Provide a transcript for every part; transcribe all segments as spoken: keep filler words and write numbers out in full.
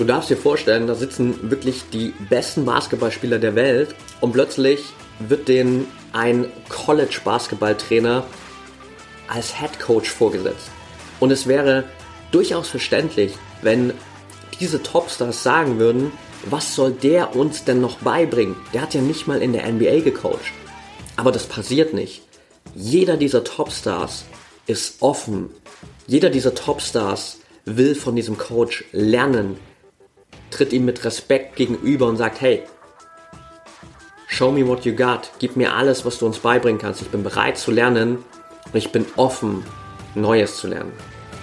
Du darfst dir vorstellen, da sitzen wirklich die besten Basketballspieler der Welt und plötzlich wird denen ein College-Basketballtrainer als Headcoach vorgesetzt. Und es wäre durchaus verständlich, wenn diese Topstars sagen würden, was soll der uns denn noch beibringen? Der hat ja nicht mal in der N B A gecoacht. Aber das passiert nicht. Jeder dieser Topstars ist offen. Jeder dieser Topstars will von diesem Coach lernen, tritt ihm mit Respekt gegenüber und sagt, hey, show me what you got, gib mir alles, was du uns beibringen kannst. Ich bin bereit zu lernen und ich bin offen, Neues zu lernen.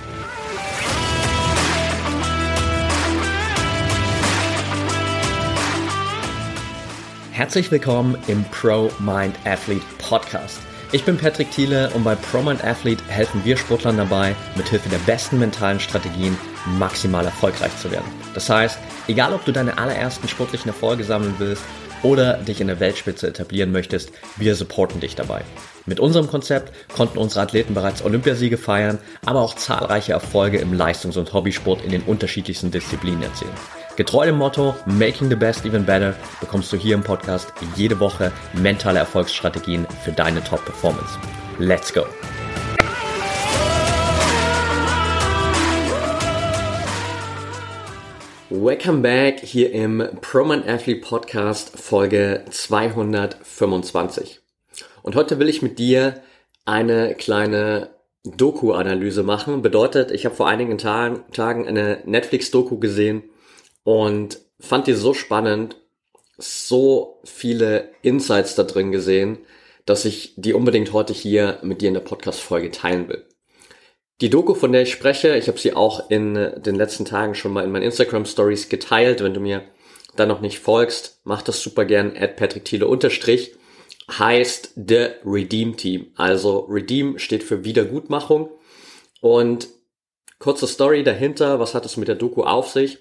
Herzlich willkommen im Pro Mind Athlete Podcast. Ich bin Patrick Thiele und bei Pro Mind Athlete helfen wir Sportlern dabei, mithilfe der besten mentalen Strategien maximal erfolgreich zu werden. Das heißt, egal ob du deine allerersten sportlichen Erfolge sammeln willst oder dich in der Weltspitze etablieren möchtest, wir supporten dich dabei. Mit unserem Konzept konnten unsere Athleten bereits Olympiasiege feiern, aber auch zahlreiche Erfolge im Leistungs- und Hobbysport in den unterschiedlichsten Disziplinen erzielen. Getreu dem Motto Making the Best Even Better bekommst du hier im Podcast jede Woche mentale Erfolgsstrategien für deine Top-Performance. Let's go! Welcome back hier im Pro Mind Athlete Podcast Folge zweihundertfünfundzwanzig. Und heute will ich mit dir eine kleine Doku-Analyse machen. Bedeutet, ich habe vor einigen Tagen, Tagen eine Netflix-Doku gesehen und fand die so spannend, so viele Insights da drin gesehen, dass ich die unbedingt heute hier mit dir in der Podcast-Folge teilen will. Die Doku, von der ich spreche, ich habe sie auch in den letzten Tagen schon mal in meinen Instagram-Stories geteilt. Wenn du mir da noch nicht folgst, mach das super gern, at Patrick Thiele unterstrich, heißt The Redeem Team. Also Redeem steht für Wiedergutmachung. Und kurze Story dahinter, was hat es mit der Doku auf sich?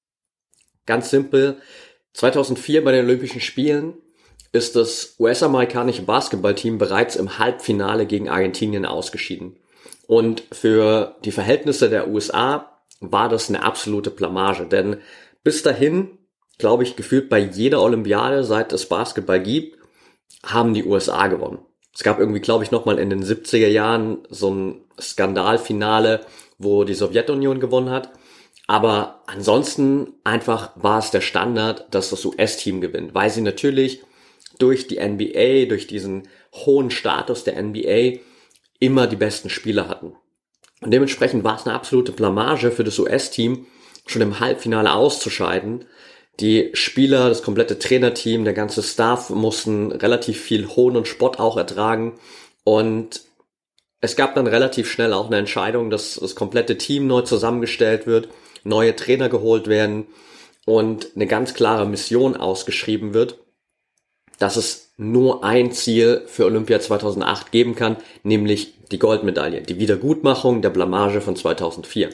Ganz simpel, zweitausendvier bei den Olympischen Spielen ist das U S-amerikanische Basketballteam bereits im Halbfinale gegen Argentinien ausgeschieden. Und für die Verhältnisse der U S A war das eine absolute Blamage, denn bis dahin, glaube ich, gefühlt bei jeder Olympiade, seit es Basketball gibt, haben die U S A gewonnen. Es gab irgendwie, glaube ich, nochmal in den siebziger Jahren so ein Skandalfinale, wo die Sowjetunion gewonnen hat. Aber ansonsten einfach war es der Standard, dass das U S-Team gewinnt, weil sie natürlich durch die N B A, durch diesen hohen Status der N B A immer die besten Spieler hatten. Und dementsprechend war es eine absolute Blamage für das U S-Team, schon im Halbfinale auszuscheiden. Die Spieler, das komplette Trainerteam, der ganze Staff mussten relativ viel Hohn und Spott auch ertragen. Und es gab dann relativ schnell auch eine Entscheidung, dass das komplette Team neu zusammengestellt wird, neue Trainer geholt werden und eine ganz klare Mission ausgeschrieben wird, dass es nur ein Ziel für Olympia zweitausendacht geben kann, nämlich die Goldmedaille, die Wiedergutmachung der Blamage von zweitausendvier.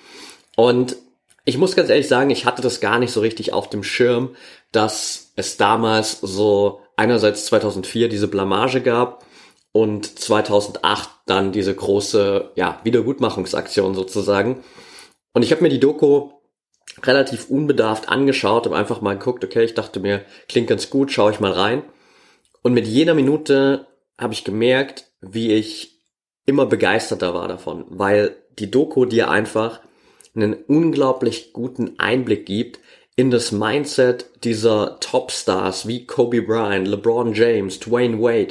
Und ich muss ganz ehrlich sagen, ich hatte das gar nicht so richtig auf dem Schirm, dass es damals so einerseits zweitausendvier diese Blamage gab und zweitausendacht dann diese große, ja, Wiedergutmachungsaktion sozusagen. Und ich habe mir die Doku relativ unbedarft angeschaut, habe einfach mal geguckt, okay, ich dachte mir, klingt ganz gut, schaue ich mal rein. Und mit jeder Minute habe ich gemerkt, wie ich immer begeisterter war davon, weil die Doku dir einfach einen unglaublich guten Einblick gibt in das Mindset dieser Topstars wie Kobe Bryant, LeBron James, Dwayne Wade.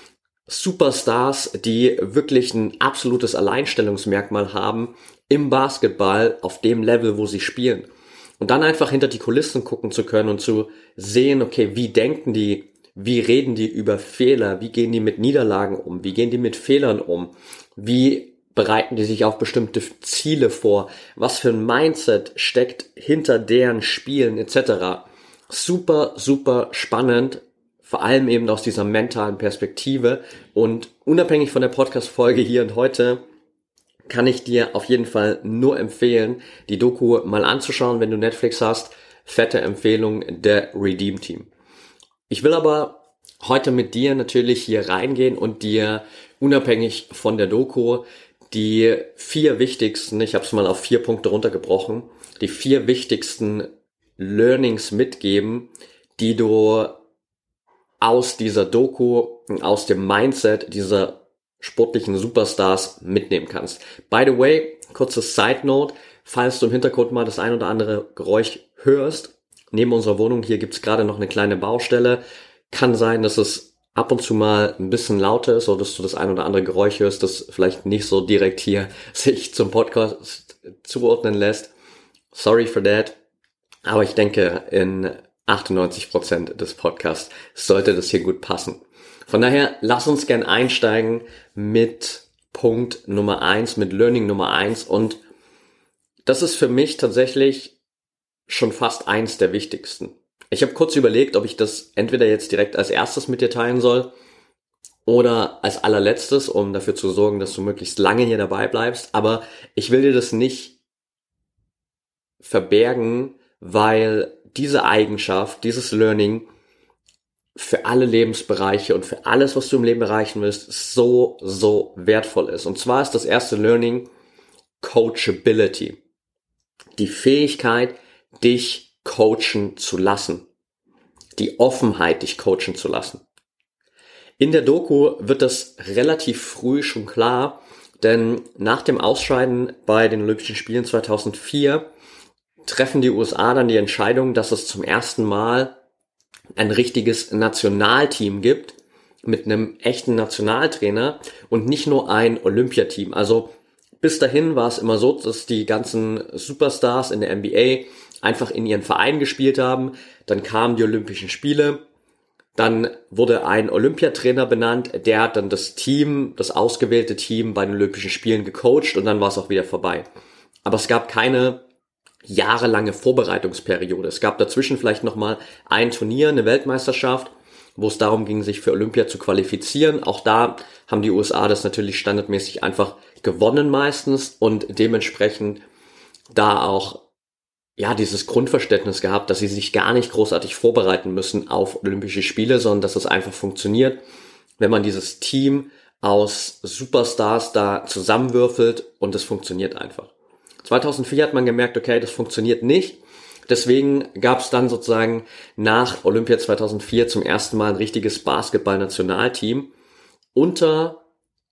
Superstars, die wirklich ein absolutes Alleinstellungsmerkmal haben im Basketball auf dem Level, wo sie spielen. Und dann einfach hinter die Kulissen gucken zu können und zu sehen, okay, wie denken die, wie reden die über Fehler, wie gehen die mit Niederlagen um, wie gehen die mit Fehlern um, wie bereiten die sich auf bestimmte Ziele vor, was für ein Mindset steckt hinter deren Spielen et cetera. Super, super spannend. Vor allem eben aus dieser mentalen Perspektive und unabhängig von der Podcast-Folge hier und heute kann ich dir auf jeden Fall nur empfehlen, die Doku mal anzuschauen, wenn du Netflix hast. Fette Empfehlung, der Redeem Team. Ich will aber heute mit dir natürlich hier reingehen und dir unabhängig von der Doku die vier wichtigsten, ich habe es mal auf vier Punkte runtergebrochen, die vier wichtigsten Learnings mitgeben, die du aus dieser Doku, aus dem Mindset dieser sportlichen Superstars mitnehmen kannst. By the way, kurzes Side Note, falls du im Hintergrund mal das ein oder andere Geräusch hörst, neben unserer Wohnung hier gibt's gerade noch eine kleine Baustelle. Kann sein, dass es ab und zu mal ein bisschen lauter ist oder dass du das ein oder andere Geräusch hörst, das vielleicht nicht so direkt hier sich zum Podcast zuordnen lässt. Sorry for that. Aber ich denke, in achtundneunzig Prozent des Podcasts sollte das hier gut passen. Von daher, lass uns gern einsteigen mit Punkt Nummer eins, mit Learning Nummer eins. Und das ist für mich tatsächlich schon fast eins der wichtigsten. Ich habe kurz überlegt, ob ich das entweder jetzt direkt als erstes mit dir teilen soll oder als allerletztes, um dafür zu sorgen, dass du möglichst lange hier dabei bleibst. Aber ich will dir das nicht verbergen, weil diese Eigenschaft, dieses Learning für alle Lebensbereiche und für alles, was du im Leben erreichen willst, so, so wertvoll ist. Und zwar ist das erste Learning Coachability. Die Fähigkeit, dich coachen zu lassen. Die Offenheit, dich coachen zu lassen. In der Doku wird das relativ früh schon klar, denn nach dem Ausscheiden bei den Olympischen Spielen zweitausendvier treffen die U S A dann die Entscheidung, dass es zum ersten Mal ein richtiges Nationalteam gibt mit einem echten Nationaltrainer und nicht nur ein Olympiateam. Also bis dahin war es immer so, dass die ganzen Superstars in der N B A einfach in ihren Verein gespielt haben. Dann kamen die Olympischen Spiele. Dann wurde ein Olympiatrainer benannt. Der hat dann das Team, das ausgewählte Team bei den Olympischen Spielen gecoacht und dann war es auch wieder vorbei. Aber es gab keine jahrelange Vorbereitungsperiode. Es gab dazwischen vielleicht nochmal ein Turnier, eine Weltmeisterschaft, wo es darum ging, sich für Olympia zu qualifizieren. Auch da haben die U S A das natürlich standardmäßig einfach gewonnen meistens und dementsprechend da auch ja dieses Grundverständnis gehabt, dass sie sich gar nicht großartig vorbereiten müssen auf Olympische Spiele, sondern dass es einfach funktioniert, wenn man dieses Team aus Superstars da zusammenwürfelt und es funktioniert einfach. zweitausendvier hat man gemerkt, okay, das funktioniert nicht. Deswegen gab es dann sozusagen nach Olympia zweitausendvier zum ersten Mal ein richtiges Basketball-Nationalteam unter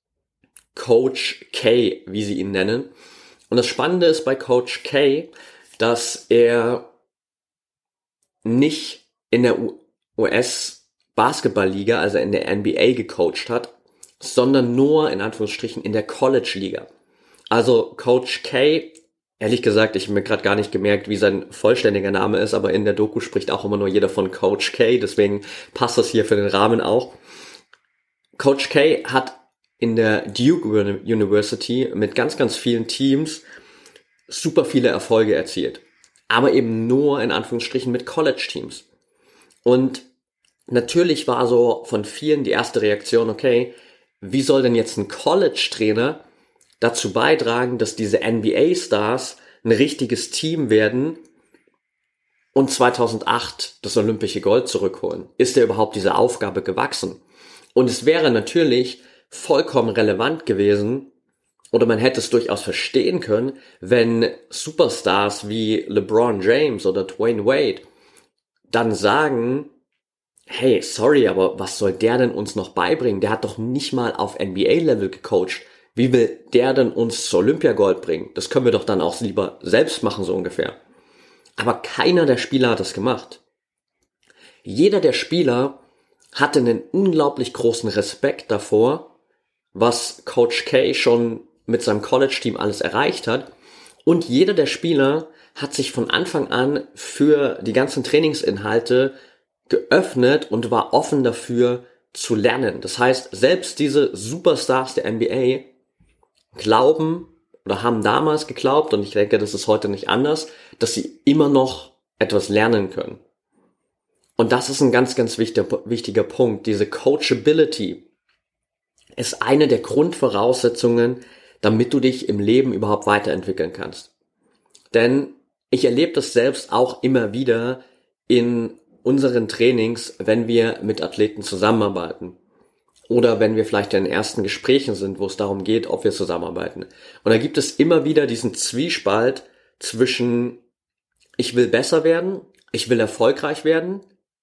Coach K, wie sie ihn nennen. Und das Spannende ist bei Coach K, dass er nicht in der U S-Basketball-Liga, also in der N B A gecoacht hat, sondern nur in Anführungsstrichen in der College-Liga. Also Coach K, ehrlich gesagt, ich habe mir gerade gar nicht gemerkt, wie sein vollständiger Name ist, aber in der Doku spricht auch immer nur jeder von Coach K, deswegen passt das hier für den Rahmen auch. Coach K hat in der Duke University mit ganz, ganz vielen Teams super viele Erfolge erzielt. Aber eben nur in Anführungsstrichen mit College-Teams. Und natürlich war so von vielen die erste Reaktion, okay, wie soll denn jetzt ein College-Trainer dazu beitragen, dass diese N B A-Stars ein richtiges Team werden und zweitausendacht das olympische Gold zurückholen? Ist er überhaupt dieser Aufgabe gewachsen? Und es wäre natürlich vollkommen relevant gewesen, oder man hätte es durchaus verstehen können, wenn Superstars wie LeBron James oder Dwayne Wade dann sagen, hey, sorry, aber was soll der denn uns noch beibringen? Der hat doch nicht mal auf N B A-Level gecoacht. Wie will der denn uns zu Olympiagold bringen? Das können wir doch dann auch lieber selbst machen, so ungefähr. Aber keiner der Spieler hat das gemacht. Jeder der Spieler hatte einen unglaublich großen Respekt davor, was Coach K schon mit seinem College-Team alles erreicht hat. Und jeder der Spieler hat sich von Anfang an für die ganzen Trainingsinhalte geöffnet und war offen dafür zu lernen. Das heißt, selbst diese Superstars der N B A glauben oder haben damals geglaubt, und ich denke, das ist heute nicht anders, dass sie immer noch etwas lernen können. Und das ist ein ganz, ganz wichtiger, wichtiger Punkt. Diese Coachability ist eine der Grundvoraussetzungen, damit du dich im Leben überhaupt weiterentwickeln kannst. Denn ich erlebe das selbst auch immer wieder in unseren Trainings, wenn wir mit Athleten zusammenarbeiten. Oder wenn wir vielleicht in den ersten Gesprächen sind, wo es darum geht, ob wir zusammenarbeiten. Und da gibt es immer wieder diesen Zwiespalt zwischen ich will besser werden, ich will erfolgreich werden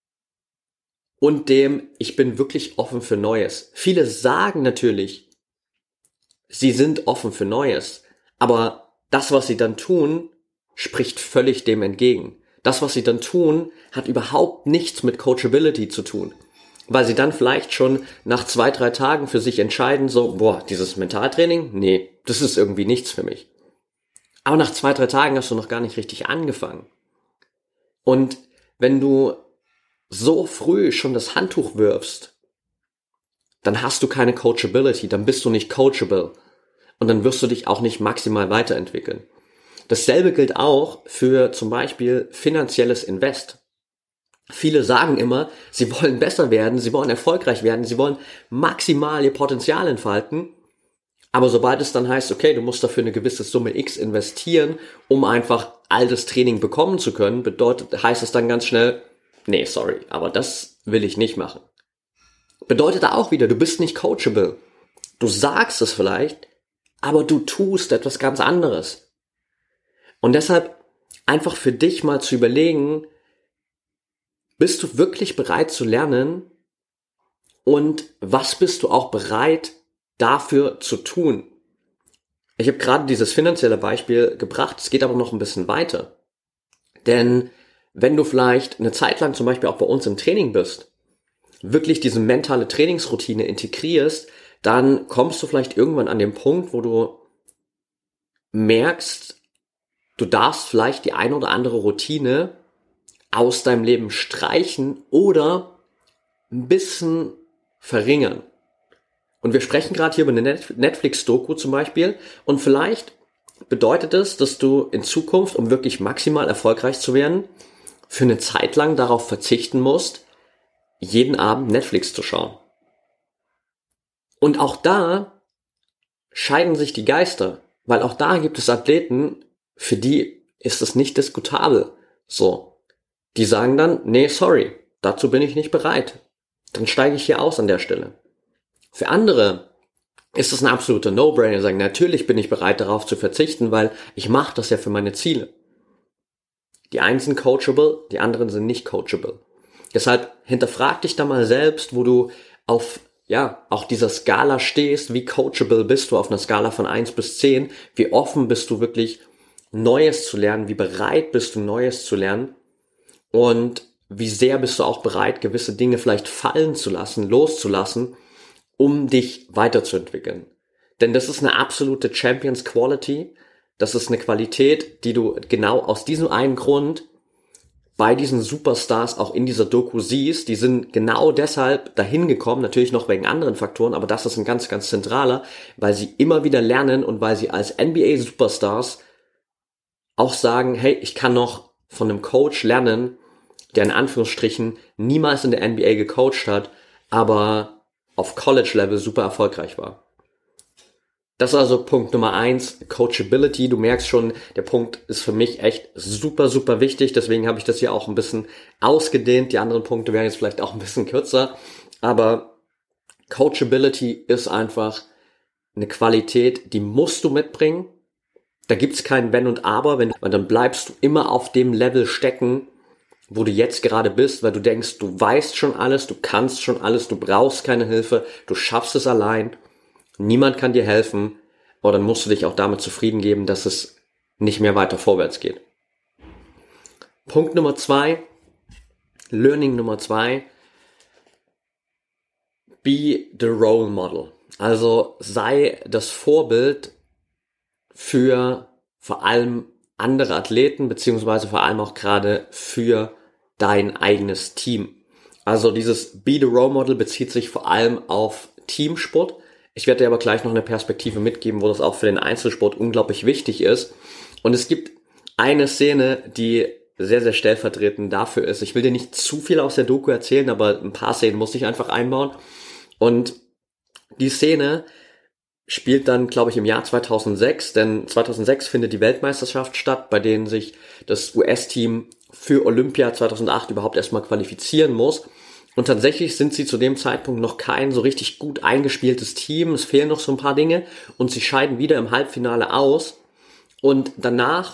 und dem, ich bin wirklich offen für Neues. Viele sagen natürlich, sie sind offen für Neues, aber das, was sie dann tun, spricht völlig dem entgegen. Das, was sie dann tun, hat überhaupt nichts mit Coachability zu tun. Weil sie dann vielleicht schon nach zwei, drei Tagen für sich entscheiden, so, boah, dieses Mentaltraining, nee, das ist irgendwie nichts für mich. Aber nach zwei, drei Tagen hast du noch gar nicht richtig angefangen. Und wenn du so früh schon das Handtuch wirfst, dann hast du keine Coachability, dann bist du nicht coachable. Und dann wirst du dich auch nicht maximal weiterentwickeln. Dasselbe gilt auch für zum Beispiel finanzielles Invest. Viele sagen immer, sie wollen besser werden, sie wollen erfolgreich werden, sie wollen maximal ihr Potenzial entfalten. Aber sobald es dann heißt, okay, du musst dafür eine gewisse Summe X investieren, um einfach all das Training bekommen zu können, bedeutet, heißt es dann ganz schnell, nee, sorry, aber das will ich nicht machen. Bedeutet auch wieder, du bist nicht coachable. Du sagst es vielleicht, aber du tust etwas ganz anderes. Und deshalb einfach für dich mal zu überlegen, bist du wirklich bereit zu lernen und was bist du auch bereit dafür zu tun? Ich habe gerade dieses finanzielle Beispiel gebracht, es geht aber noch ein bisschen weiter. Denn wenn du vielleicht eine Zeit lang zum Beispiel auch bei uns im Training bist, wirklich diese mentale Trainingsroutine integrierst, dann kommst du vielleicht irgendwann an den Punkt, wo du merkst, du darfst vielleicht die eine oder andere Routine aus deinem Leben streichen oder ein bisschen verringern. Und wir sprechen gerade hier über eine Netflix-Doku zum Beispiel und vielleicht bedeutet es, dass du in Zukunft, um wirklich maximal erfolgreich zu werden, für eine Zeit lang darauf verzichten musst, jeden Abend Netflix zu schauen. Und auch da scheiden sich die Geister, weil auch da gibt es Athleten, für die ist es nicht diskutabel. So. Die sagen dann, nee, sorry, dazu bin ich nicht bereit. Dann steige ich hier aus an der Stelle. Für andere ist es ein absoluter No-Brainer, sagen, natürlich bin ich bereit darauf zu verzichten, weil ich mache das ja für meine Ziele. Die einen sind coachable, die anderen sind nicht coachable. Deshalb hinterfrag dich da mal selbst, wo du auf, ja, auch dieser Skala stehst, wie coachable bist du auf einer Skala von eins bis zehn, wie offen bist du wirklich Neues zu lernen, wie bereit bist du Neues zu lernen und wie sehr bist du auch bereit, gewisse Dinge vielleicht fallen zu lassen, loszulassen, um dich weiterzuentwickeln. Denn das ist eine absolute Champions Quality, das ist eine Qualität, die du genau aus diesem einen Grund bei diesen Superstars auch in dieser Doku siehst. Die sind genau deshalb dahin gekommen, natürlich noch wegen anderen Faktoren, aber das ist ein ganz, ganz zentraler, weil sie immer wieder lernen und weil sie als N B A-Superstars auch sagen, hey, ich kann noch von einem Coach lernen, der in Anführungsstrichen niemals in der N B A gecoacht hat, aber auf College-Level super erfolgreich war. Das ist also Punkt Nummer eins, Coachability. Du merkst schon, der Punkt ist für mich echt super, super wichtig. Deswegen habe ich das hier auch ein bisschen ausgedehnt. Die anderen Punkte wären jetzt vielleicht auch ein bisschen kürzer. Aber Coachability ist einfach eine Qualität, die musst du mitbringen. Da gibt's kein Wenn und Aber, wenn, weil dann bleibst du immer auf dem Level stecken, wo du jetzt gerade bist, weil du denkst, du weißt schon alles, du kannst schon alles, du brauchst keine Hilfe, du schaffst es allein, niemand kann dir helfen, aber dann musst du dich auch damit zufrieden geben, dass es nicht mehr weiter vorwärts geht. Punkt Nummer zwei, Learning Nummer zwei, be the role model. Also sei das Vorbild für vor allem andere Athleten, beziehungsweise vor allem auch gerade für dein eigenes Team. Also dieses Be the Role Model bezieht sich vor allem auf Teamsport. Ich werde dir aber gleich noch eine Perspektive mitgeben, wo das auch für den Einzelsport unglaublich wichtig ist. Und es gibt eine Szene, die sehr, sehr stellvertretend dafür ist. Ich will dir nicht zu viel aus der Doku erzählen, aber ein paar Szenen muss ich einfach einbauen. Und die Szene spielt dann, glaube ich, im Jahr zweitausendsechs, denn zweitausendsechs findet die Weltmeisterschaft statt, bei denen sich das U S-Team für Olympia zweitausendacht überhaupt erstmal qualifizieren muss. Und tatsächlich sind sie zu dem Zeitpunkt noch kein so richtig gut eingespieltes Team. Es fehlen noch so ein paar Dinge und sie scheiden wieder im Halbfinale aus. Und danach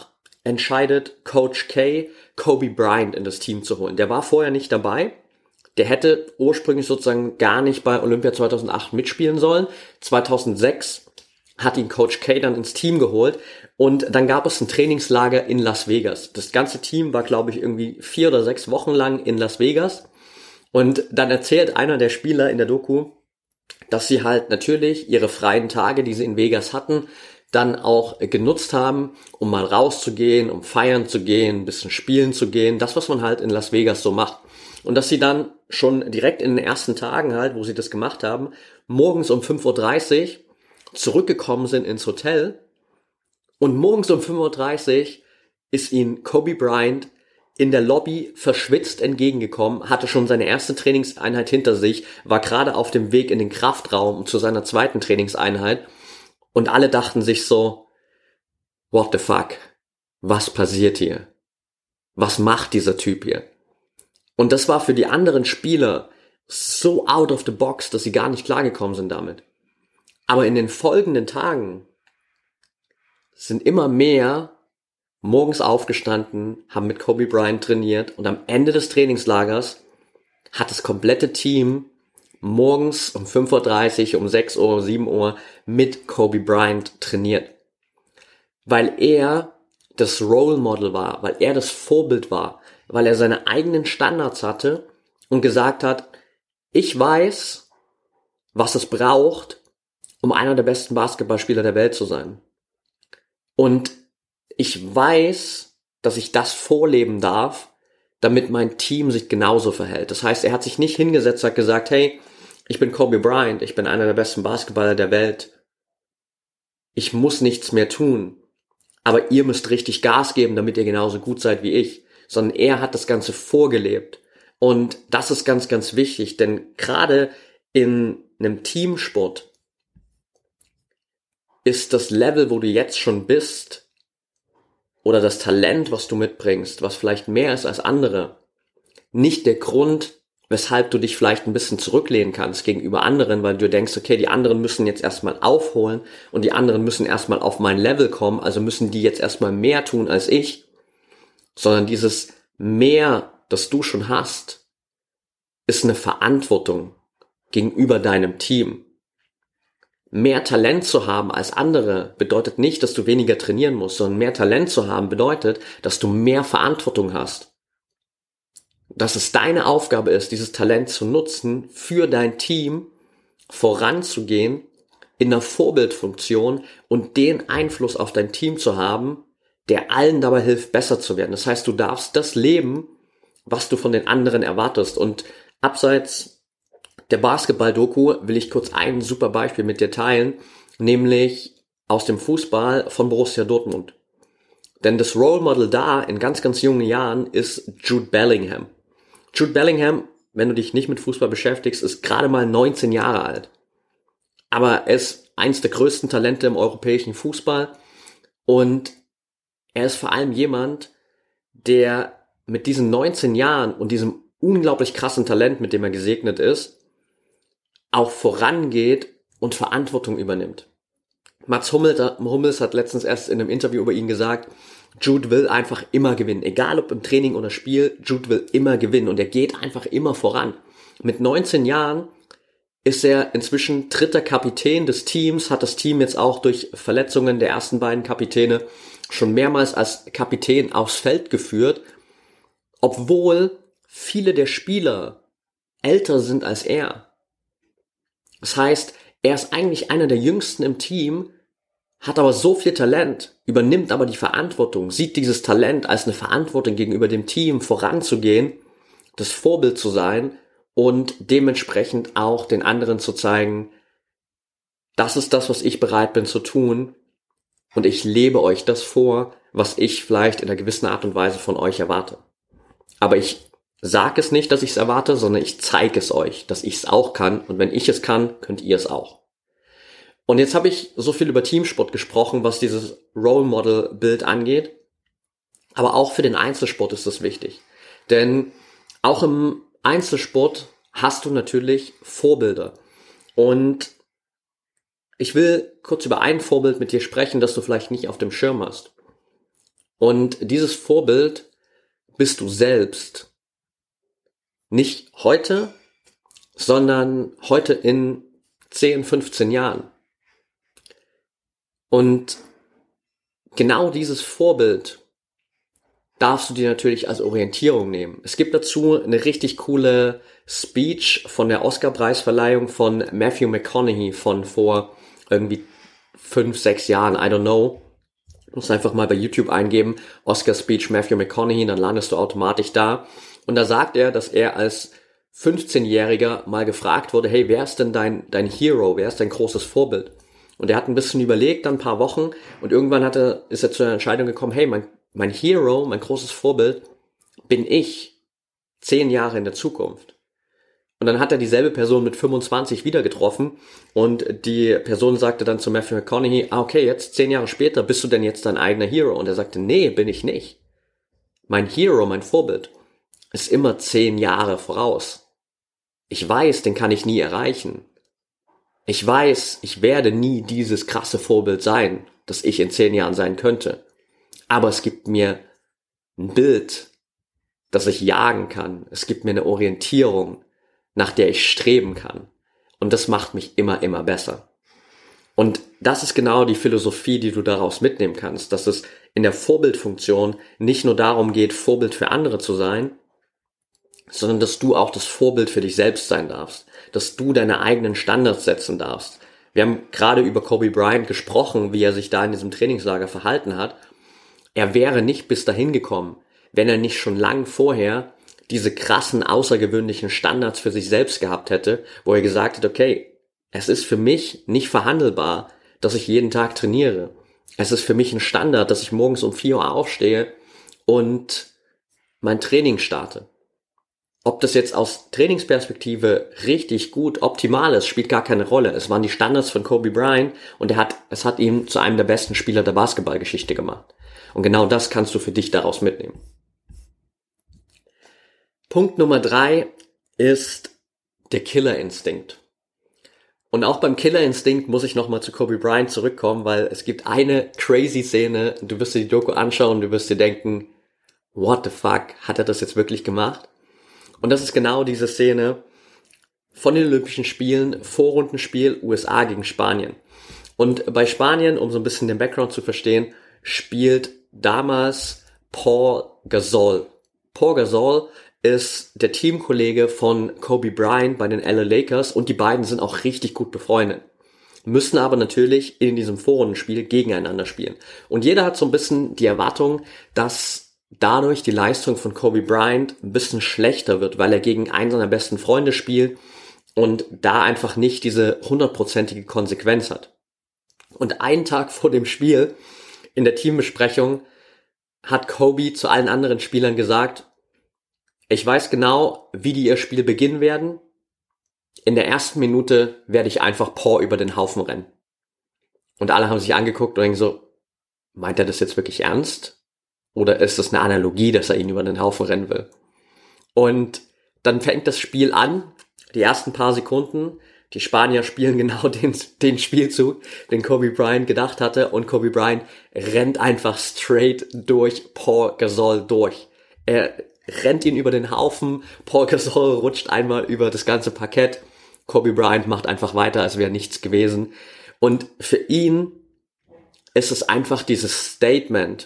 entscheidet Coach K, Kobe Bryant in das Team zu holen. Der war vorher nicht dabei. Der hätte ursprünglich sozusagen gar nicht bei Olympia zweitausendacht mitspielen sollen. zweitausendsechs hat ihn Coach K dann ins Team geholt und dann gab es ein Trainingslager in Las Vegas. Das ganze Team war, glaube ich, irgendwie vier oder sechs Wochen lang in Las Vegas und dann erzählt einer der Spieler in der Doku, dass sie halt natürlich ihre freien Tage, die sie in Vegas hatten, dann auch genutzt haben, um mal rauszugehen, um feiern zu gehen, ein bisschen spielen zu gehen, das, was man halt in Las Vegas so macht. Und dass sie dann schon direkt in den ersten Tagen halt, wo sie das gemacht haben, morgens um fünf Uhr dreißig zurückgekommen sind ins Hotel und morgens um fünf Uhr dreißig ist ihnen Kobe Bryant in der Lobby verschwitzt entgegengekommen, hatte schon seine erste Trainingseinheit hinter sich, war gerade auf dem Weg in den Kraftraum zu seiner zweiten Trainingseinheit und alle dachten sich so, what the fuck, was passiert hier? Was macht dieser Typ hier? Und das war für die anderen Spieler so out of the box, dass sie gar nicht klargekommen sind damit. Aber in den folgenden Tagen sind immer mehr morgens aufgestanden, haben mit Kobe Bryant trainiert und am Ende des Trainingslagers hat das komplette Team morgens um fünf Uhr dreißig, um sechs Uhr, sieben Uhr mit Kobe Bryant trainiert. Weil er das Role Model war, weil er das Vorbild war, weil er seine eigenen Standards hatte und gesagt hat, ich weiß, was es braucht, um einer der besten Basketballspieler der Welt zu sein. Und ich weiß, dass ich das vorleben darf, damit mein Team sich genauso verhält. Das heißt, er hat sich nicht hingesetzt und hat gesagt, hey, ich bin Kobe Bryant, ich bin einer der besten Basketballer der Welt. Ich muss nichts mehr tun, aber ihr müsst richtig Gas geben, damit ihr genauso gut seid wie ich. Sondern er hat das Ganze vorgelebt. Und das ist ganz, ganz wichtig, denn gerade in einem Teamsport ist das Level, wo du jetzt schon bist, oder das Talent, was du mitbringst, was vielleicht mehr ist als andere, nicht der Grund, weshalb du dich vielleicht ein bisschen zurücklehnen kannst gegenüber anderen, weil du denkst, okay, die anderen müssen jetzt erstmal aufholen und die anderen müssen erstmal auf mein Level kommen, also müssen die jetzt erstmal mehr tun als ich, sondern dieses Mehr, das du schon hast, ist eine Verantwortung gegenüber deinem Team. Mehr Talent zu haben als andere bedeutet nicht, dass du weniger trainieren musst, sondern mehr Talent zu haben bedeutet, dass du mehr Verantwortung hast. Dass es deine Aufgabe ist, dieses Talent zu nutzen, für dein Team voranzugehen, in einer Vorbildfunktion und den Einfluss auf dein Team zu haben, der allen dabei hilft, besser zu werden. Das heißt, du darfst das leben, was du von den anderen erwartest. Und abseits der Basketball-Doku will ich kurz ein super Beispiel mit dir teilen, nämlich aus dem Fußball von Borussia Dortmund. Denn das Role Model da in ganz, ganz jungen Jahren ist Jude Bellingham. Jude Bellingham, wenn du dich nicht mit Fußball beschäftigst, ist gerade mal neunzehn Jahre alt. Aber er ist eins der größten Talente im europäischen Fußball und er ist vor allem jemand, der mit diesen neunzehn Jahren und diesem unglaublich krassen Talent, mit dem er gesegnet ist, auch vorangeht und Verantwortung übernimmt. Mats Hummels hat letztens erst in einem Interview über ihn gesagt, Jude will einfach immer gewinnen. Egal ob im Training oder Spiel, Jude will immer gewinnen und er geht einfach immer voran. Mit neunzehn Jahren ist er inzwischen dritter Kapitän des Teams, hat das Team jetzt auch durch Verletzungen der ersten beiden Kapitäne schon mehrmals als Kapitän aufs Feld geführt, obwohl viele der Spieler älter sind als er. Das heißt, er ist eigentlich einer der Jüngsten im Team, hat aber so viel Talent, übernimmt aber die Verantwortung, sieht dieses Talent als eine Verantwortung gegenüber dem Team, voranzugehen, das Vorbild zu sein und dementsprechend auch den anderen zu zeigen, das ist das, was ich bereit bin zu tun und ich lebe euch das vor, was ich vielleicht in einer gewissen Art und Weise von euch erwarte. Aber ich sage es nicht, dass ich es erwarte, sondern ich zeige es euch, dass ich es auch kann und wenn ich es kann, könnt ihr es auch. Und jetzt habe ich so viel über Teamsport gesprochen, was dieses Role Model Bild angeht, aber auch für den Einzelsport ist das wichtig, denn auch im Einzelsport hast du natürlich Vorbilder und ich will kurz über ein Vorbild mit dir sprechen, das du vielleicht nicht auf dem Schirm hast. Und dieses Vorbild bist du selbst. Nicht heute, sondern heute in zehn, fünfzehn Jahren. Und genau dieses Vorbild darfst du dir natürlich als Orientierung nehmen. Es gibt dazu eine richtig coole Speech von der Oscar-Preisverleihung von Matthew McConaughey von vor irgendwie fünf, sechs Jahren, I don't know. Du musst einfach mal bei YouTube eingeben, Oscar-Speech Matthew McConaughey, dann landest du automatisch da. Und da sagt er, dass er als fünfzehnjähriger mal gefragt wurde, hey, wer ist denn dein, dein Hero, wer ist dein großes Vorbild? Und er hat ein bisschen überlegt, dann ein paar Wochen, und irgendwann hat er, ist er zu einer Entscheidung gekommen, hey, mein Mein Hero, mein großes Vorbild, bin ich zehn Jahre in der Zukunft. Und dann hat er dieselbe Person mit fünfundzwanzig wieder getroffen und die Person sagte dann zu Matthew McConaughey, ah, okay, jetzt zehn Jahre später, bist du denn jetzt dein eigener Hero? Und er sagte, nee, bin ich nicht. Mein Hero, mein Vorbild, ist immer zehn Jahre voraus. Ich weiß, den kann ich nie erreichen. Ich weiß, ich werde nie dieses krasse Vorbild sein, das ich in zehn Jahren sein könnte. Aber es gibt mir ein Bild, das ich jagen kann. Es gibt mir eine Orientierung, nach der ich streben kann. Und das macht mich immer, immer besser. Und das ist genau die Philosophie, die du daraus mitnehmen kannst, dass es in der Vorbildfunktion nicht nur darum geht, Vorbild für andere zu sein, sondern dass du auch das Vorbild für dich selbst sein darfst, dass du deine eigenen Standards setzen darfst. Wir haben gerade über Kobe Bryant gesprochen, wie er sich da in diesem Trainingslager verhalten hat. Er wäre nicht bis dahin gekommen, wenn er nicht schon lang vorher diese krassen, außergewöhnlichen Standards für sich selbst gehabt hätte, wo er gesagt hat, okay, es ist für mich nicht verhandelbar, dass ich jeden Tag trainiere. Es ist für mich ein Standard, dass ich morgens um vier Uhr aufstehe und mein Training starte. Ob das jetzt aus Trainingsperspektive richtig gut, optimal ist, spielt gar keine Rolle. Es waren die Standards von Kobe Bryant und er hat, es hat ihn zu einem der besten Spieler der Basketballgeschichte gemacht. Und genau das kannst du für dich daraus mitnehmen. Punkt Nummer drei ist der Killerinstinkt. Und auch beim Killerinstinkt muss ich nochmal zu Kobe Bryant zurückkommen, weil es gibt eine crazy Szene, du wirst dir die Doku anschauen, du wirst dir denken, what the fuck, hat er das jetzt wirklich gemacht? Und das ist genau diese Szene von den Olympischen Spielen, Vorrundenspiel U S A gegen Spanien. Und bei Spanien, um so ein bisschen den Background zu verstehen, spielt damals Paul Gasol. Paul Gasol ist der Teamkollege von Kobe Bryant bei den L A Lakers und die beiden sind auch richtig gut befreundet. Müssen aber natürlich in diesem Vorrundenspiel gegeneinander spielen. Und jeder hat so ein bisschen die Erwartung, dass dadurch die Leistung von Kobe Bryant ein bisschen schlechter wird, weil er gegen einen seiner besten Freunde spielt und da einfach nicht diese hundertprozentige Konsequenz hat. Und einen Tag vor dem Spiel in der Teambesprechung hat Kobe zu allen anderen Spielern gesagt, ich weiß genau, wie die ihr Spiel beginnen werden. In der ersten Minute werde ich einfach Paul über den Haufen rennen. Und alle haben sich angeguckt und denken so, meint er das jetzt wirklich ernst? Oder ist das eine Analogie, dass er ihn über den Haufen rennen will? Und dann fängt das Spiel an, die ersten paar Sekunden. Die Spanier spielen genau den, den Spielzug, den Kobe Bryant gedacht hatte. Und Kobe Bryant rennt einfach straight durch Paul Gasol durch. Er rennt ihn über den Haufen. Paul Gasol rutscht einmal über das ganze Parkett. Kobe Bryant macht einfach weiter, als wäre nichts gewesen. Und für ihn ist es einfach dieses Statement.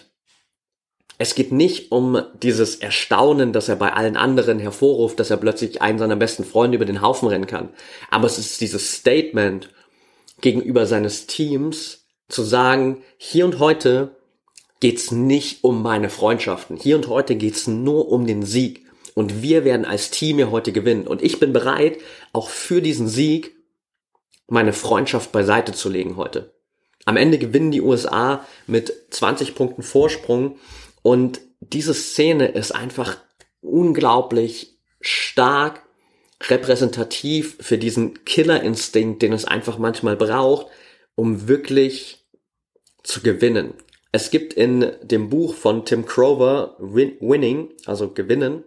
Es geht nicht um dieses Erstaunen, dass er bei allen anderen hervorruft, dass er plötzlich einen seiner besten Freunde über den Haufen rennen kann. Aber es ist dieses Statement gegenüber seines Teams, zu sagen, hier und heute geht's nicht um meine Freundschaften. Hier und heute geht's nur um den Sieg. Und wir werden als Team hier heute gewinnen. Und ich bin bereit, auch für diesen Sieg meine Freundschaft beiseite zu legen heute. Am Ende gewinnen die U S A mit zwanzig Punkten Vorsprung. Und diese Szene ist einfach unglaublich stark repräsentativ für diesen Killerinstinkt, den es einfach manchmal braucht, um wirklich zu gewinnen. Es gibt in dem Buch von Tim Grover, Winning, also Gewinnen,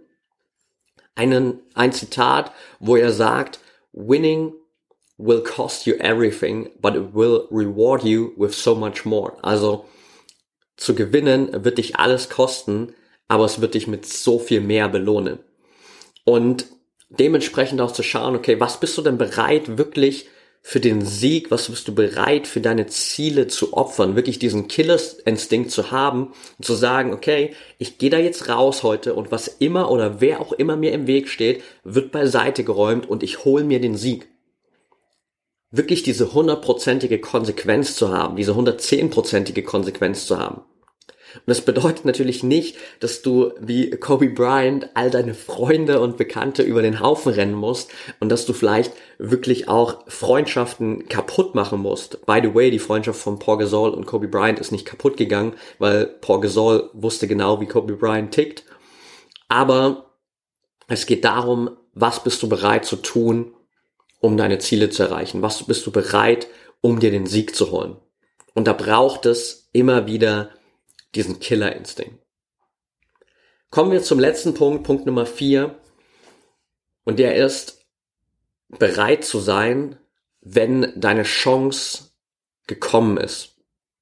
einen, ein Zitat, wo er sagt, Winning will cost you everything, but it will reward you with so much more. Also zu gewinnen wird dich alles kosten, aber es wird dich mit so viel mehr belohnen. Und dementsprechend auch zu schauen, okay, was bist du denn bereit wirklich für den Sieg, was bist du bereit für deine Ziele zu opfern, wirklich diesen Killerinstinkt zu haben und zu sagen, okay, ich gehe da jetzt raus heute und was immer oder wer auch immer mir im Weg steht, wird beiseite geräumt und ich hole mir den Sieg. Wirklich diese hundertprozentige Konsequenz zu haben, diese hundertzehnprozentige Konsequenz zu haben. Und das bedeutet natürlich nicht, dass du wie Kobe Bryant all deine Freunde und Bekannte über den Haufen rennen musst und dass du vielleicht wirklich auch Freundschaften kaputt machen musst. By the way, die Freundschaft von Paul Gasol und Kobe Bryant ist nicht kaputt gegangen, weil Paul Gasol wusste genau, wie Kobe Bryant tickt. Aber es geht darum, was bist du bereit zu tun, um deine Ziele zu erreichen? Was bist du bereit, um dir den Sieg zu holen? Und da braucht es immer wieder diesen Killerinstinkt. Kommen wir zum letzten Punkt, Punkt Nummer vier. Und der ist, bereit zu sein, wenn deine Chance gekommen ist.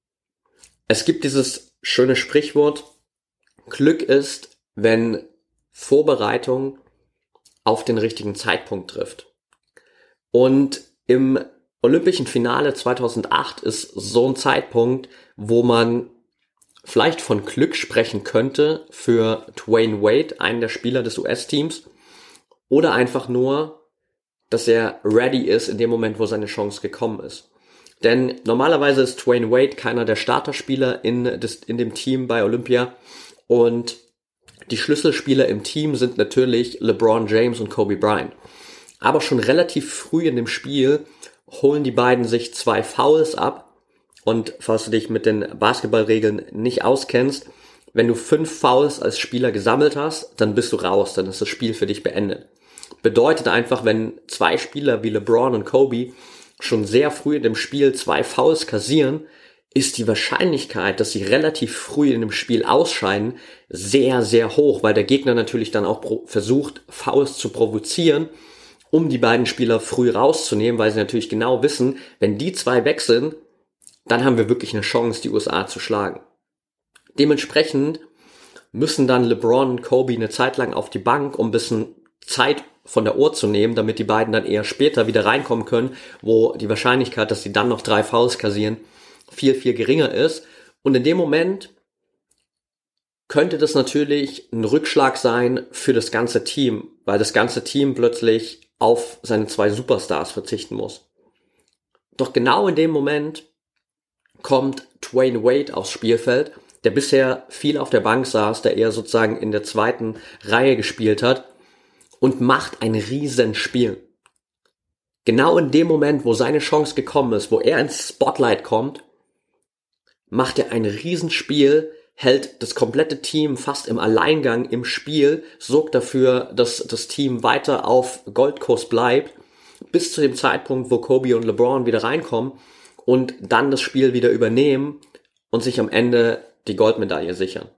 Es gibt dieses schöne Sprichwort, Glück ist, wenn Vorbereitung auf den richtigen Zeitpunkt trifft. Und im Olympischen Finale zweitausendacht ist so ein Zeitpunkt, wo man vielleicht von Glück sprechen könnte für Dwyane Wade, einen der Spieler des U S-Teams, oder einfach nur, dass er ready ist in dem Moment, wo seine Chance gekommen ist. Denn normalerweise ist Dwyane Wade keiner der Starterspieler in, des, in dem Team bei Olympia und die Schlüsselspieler im Team sind natürlich LeBron James und Kobe Bryant. Aber schon relativ früh in dem Spiel holen die beiden sich zwei Fouls ab. Und falls du dich mit den Basketballregeln nicht auskennst, wenn du fünf Fouls als Spieler gesammelt hast, dann bist du raus, dann ist das Spiel für dich beendet. Bedeutet einfach, wenn zwei Spieler wie LeBron und Kobe schon sehr früh in dem Spiel zwei Fouls kassieren, ist die Wahrscheinlichkeit, dass sie relativ früh in dem Spiel ausscheiden, sehr, sehr hoch, weil der Gegner natürlich dann auch pro- versucht, Fouls zu provozieren, um die beiden Spieler früh rauszunehmen, weil sie natürlich genau wissen, wenn die zwei weg sind, dann haben wir wirklich eine Chance, die U S A zu schlagen. Dementsprechend müssen dann LeBron und Kobe eine Zeit lang auf die Bank, um ein bisschen Zeit von der Uhr zu nehmen, damit die beiden dann eher später wieder reinkommen können, wo die Wahrscheinlichkeit, dass sie dann noch drei Fouls kassieren, viel, viel geringer ist. Und in dem Moment könnte das natürlich ein Rückschlag sein für das ganze Team, weil das ganze Team plötzlich auf seine zwei Superstars verzichten muss. Doch genau in dem Moment kommt Dwyane Wade aufs Spielfeld, der bisher viel auf der Bank saß, der eher sozusagen in der zweiten Reihe gespielt hat und macht ein Riesenspiel. Genau in dem Moment, wo seine Chance gekommen ist, wo er ins Spotlight kommt, macht er ein Riesenspiel, hält das komplette Team fast im Alleingang im Spiel, sorgt dafür, dass das Team weiter auf Goldkurs bleibt, bis zu dem Zeitpunkt, wo Kobe und LeBron wieder reinkommen und dann das Spiel wieder übernehmen und sich am Ende die Goldmedaille sichern.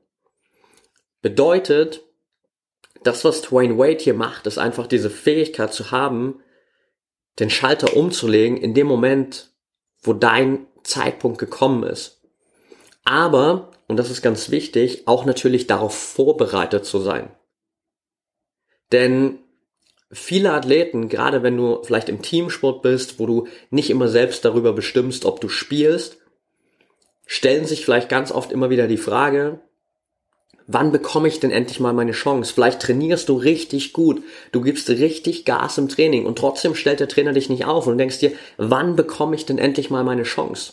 Bedeutet, das, was Dwyane Wade hier macht, ist einfach diese Fähigkeit zu haben, den Schalter umzulegen in dem Moment, wo dein Zeitpunkt gekommen ist. Aber, und das ist ganz wichtig, auch natürlich darauf vorbereitet zu sein. Denn viele Athleten, gerade wenn du vielleicht im Teamsport bist, wo du nicht immer selbst darüber bestimmst, ob du spielst, stellen sich vielleicht ganz oft immer wieder die Frage, wann bekomme ich denn endlich mal meine Chance? Vielleicht trainierst du richtig gut, du gibst richtig Gas im Training und trotzdem stellt der Trainer dich nicht auf und du denkst dir, wann bekomme ich denn endlich mal meine Chance?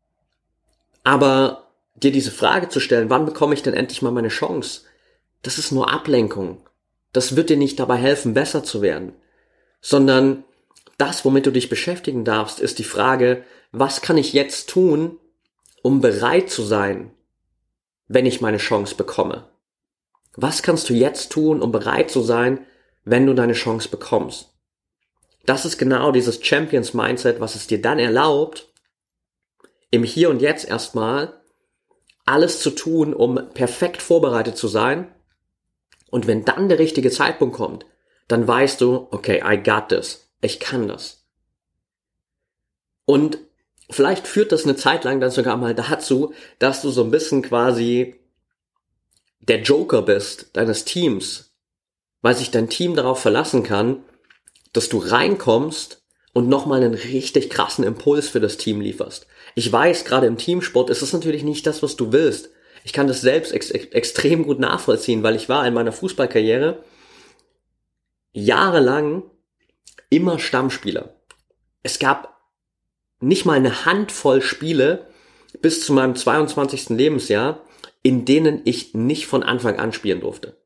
Aber dir diese Frage zu stellen, wann bekomme ich denn endlich mal meine Chance? Das ist nur Ablenkung. Das wird dir nicht dabei helfen, besser zu werden. Sondern das, womit du dich beschäftigen darfst, ist die Frage, was kann ich jetzt tun, um bereit zu sein, wenn ich meine Chance bekomme? Was kannst du jetzt tun, um bereit zu sein, wenn du deine Chance bekommst? Das ist genau dieses Champions Mindset, was es dir dann erlaubt, im Hier und Jetzt erstmal alles zu tun, um perfekt vorbereitet zu sein. Und wenn dann der richtige Zeitpunkt kommt, dann weißt du, okay, I got this. Ich kann das. Und vielleicht führt das eine Zeit lang dann sogar mal dazu, dass du so ein bisschen quasi der Joker bist deines Teams, weil sich dein Team darauf verlassen kann, dass du reinkommst und nochmal einen richtig krassen Impuls für das Team lieferst. Ich weiß, gerade im Teamsport ist es natürlich nicht das, was du willst. Ich kann das selbst ex- extrem gut nachvollziehen, weil ich war in meiner Fußballkarriere jahrelang immer Stammspieler. Es gab nicht mal eine Handvoll Spiele bis zu meinem zweiundzwanzigsten Lebensjahr, in denen ich nicht von Anfang an spielen durfte.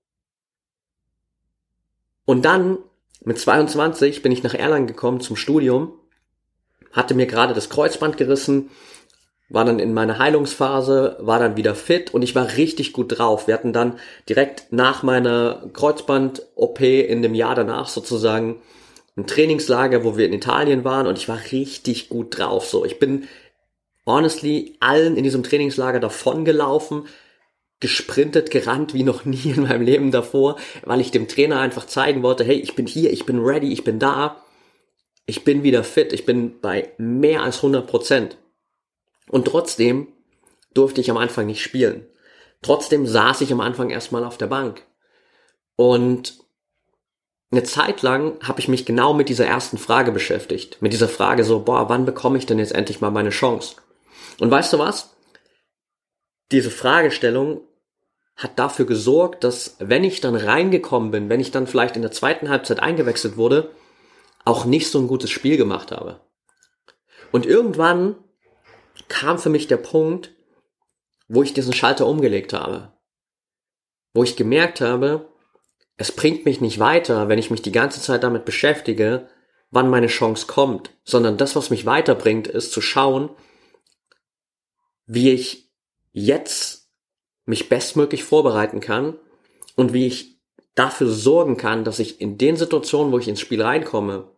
Und dann mit zweiundzwanzig bin ich nach Erlangen gekommen zum Studium, hatte mir gerade das Kreuzband gerissen, war dann in meiner Heilungsphase, war dann wieder fit und ich war richtig gut drauf. Wir hatten dann direkt nach meiner Kreuzband-O P in dem Jahr danach sozusagen ein Trainingslager, wo wir in Italien waren und ich war richtig gut drauf. So, ich bin honestly allen in diesem Trainingslager davon gelaufen, gesprintet, gerannt wie noch nie in meinem Leben davor, weil ich dem Trainer einfach zeigen wollte, hey, ich bin hier, ich bin ready, ich bin da, ich bin wieder fit, ich bin bei mehr als hundert Prozent. Und trotzdem durfte ich am Anfang nicht spielen. Trotzdem saß ich am Anfang erstmal auf der Bank. Und eine Zeit lang habe ich mich genau mit dieser ersten Frage beschäftigt. Mit dieser Frage so, boah, wann bekomme ich denn jetzt endlich mal meine Chance? Und weißt du was? Diese Fragestellung hat dafür gesorgt, dass wenn ich dann reingekommen bin, wenn ich dann vielleicht in der zweiten Halbzeit eingewechselt wurde, auch nicht so ein gutes Spiel gemacht habe. Und irgendwann kam für mich der Punkt, wo ich diesen Schalter umgelegt habe. Wo ich gemerkt habe, es bringt mich nicht weiter, wenn ich mich die ganze Zeit damit beschäftige, wann meine Chance kommt, sondern das, was mich weiterbringt, ist zu schauen, wie ich jetzt mich bestmöglich vorbereiten kann und wie ich dafür sorgen kann, dass ich in den Situationen, wo ich ins Spiel reinkomme,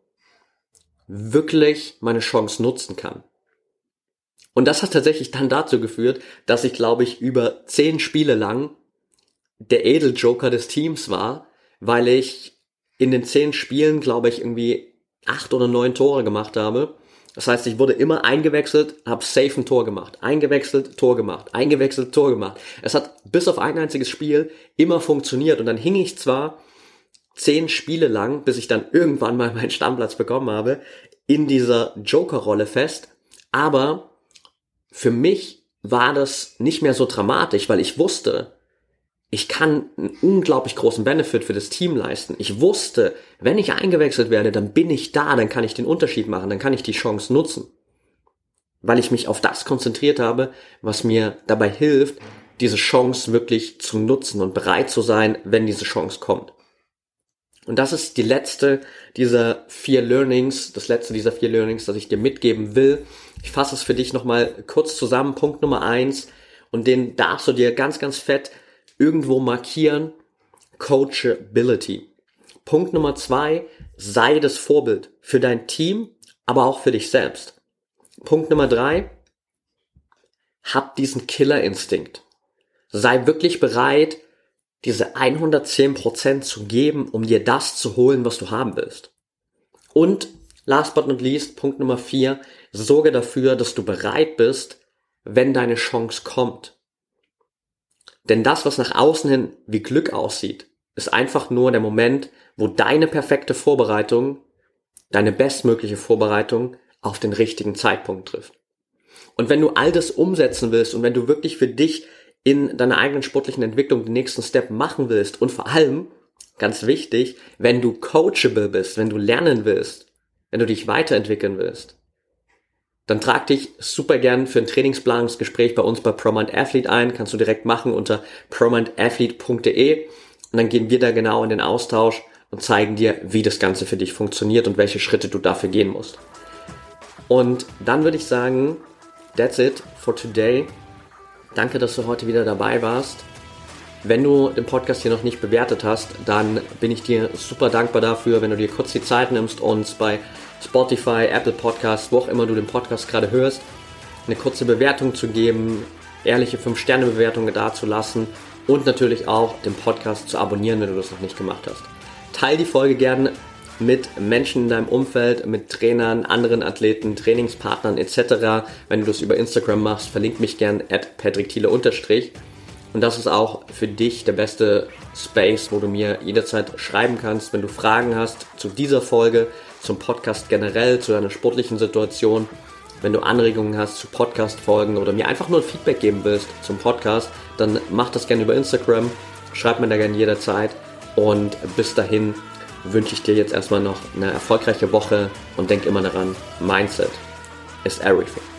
wirklich meine Chance nutzen kann. Und das hat tatsächlich dann dazu geführt, dass ich, glaube ich, über zehn Spiele lang der Edeljoker des Teams war, weil ich in den zehn Spielen, glaube ich, irgendwie acht oder neun Tore gemacht habe. Das heißt, ich wurde immer eingewechselt, habe safe ein Tor gemacht. Eingewechselt, Tor gemacht. Eingewechselt, Tor gemacht. Es hat bis auf ein einziges Spiel immer funktioniert. Und dann hing ich zwar zehn Spiele lang, bis ich dann irgendwann mal meinen Stammplatz bekommen habe, in dieser Joker-Rolle fest. Aber für mich war das nicht mehr so dramatisch, weil ich wusste, ich kann einen unglaublich großen Benefit für das Team leisten. Ich wusste, wenn ich eingewechselt werde, dann bin ich da, dann kann ich den Unterschied machen, dann kann ich die Chance nutzen. Weil ich mich auf das konzentriert habe, was mir dabei hilft, diese Chance wirklich zu nutzen und bereit zu sein, wenn diese Chance kommt. Und das ist die letzte dieser vier Learnings, das letzte dieser vier Learnings, das ich dir mitgeben will. Ich fasse es für dich nochmal kurz zusammen. Punkt Nummer eins, und den darfst du dir ganz, ganz fett irgendwo markieren: Coachability. Punkt Nummer zwei, sei das Vorbild für dein Team, aber auch für dich selbst. Punkt Nummer drei, hab diesen Killerinstinkt. Sei wirklich bereit, diese hundertzehn Prozent zu geben, um dir das zu holen, was du haben willst. Und last but not least, Punkt Nummer vier, sorge dafür, dass du bereit bist, wenn deine Chance kommt. Denn das, was nach außen hin wie Glück aussieht, ist einfach nur der Moment, wo deine perfekte Vorbereitung, deine bestmögliche Vorbereitung auf den richtigen Zeitpunkt trifft. Und wenn du all das umsetzen willst und wenn du wirklich für dich in deiner eigenen sportlichen Entwicklung den nächsten Step machen willst und vor allem, ganz wichtig, wenn du coachable bist, wenn du lernen willst, wenn du dich weiterentwickeln willst, dann trag dich super gern für ein Trainingsplanungsgespräch bei uns bei ProMind Athlete ein. Kannst du direkt machen unter promind athlete punkt de und dann gehen wir da genau in den Austausch und zeigen dir, wie das Ganze für dich funktioniert und welche Schritte du dafür gehen musst. Und dann würde ich sagen, that's it for today. Danke, dass du heute wieder dabei warst. Wenn du den Podcast hier noch nicht bewertet hast, dann bin ich dir super dankbar dafür, wenn du dir kurz die Zeit nimmst, uns bei Spotify, Apple Podcasts, wo auch immer du den Podcast gerade hörst, eine kurze Bewertung zu geben, ehrliche fünf Sterne Bewertungen dazulassen und natürlich auch den Podcast zu abonnieren, wenn du das noch nicht gemacht hast. Teil die Folge gerne mit Menschen in deinem Umfeld, mit Trainern, anderen Athleten, Trainingspartnern et cetera. Wenn du das über Instagram machst, verlink mich gern at patrick thiele unterstrich. Und das ist auch für dich der beste Space, wo du mir jederzeit schreiben kannst, wenn du Fragen hast zu dieser Folge, zum Podcast generell, zu deiner sportlichen Situation. Wenn du Anregungen hast zu Podcast-Folgen oder mir einfach nur ein Feedback geben willst zum Podcast, dann mach das gerne über Instagram, schreib mir da gerne jederzeit. Und bis dahin wünsche ich dir jetzt erstmal noch eine erfolgreiche Woche und denk immer daran, Mindset is everything.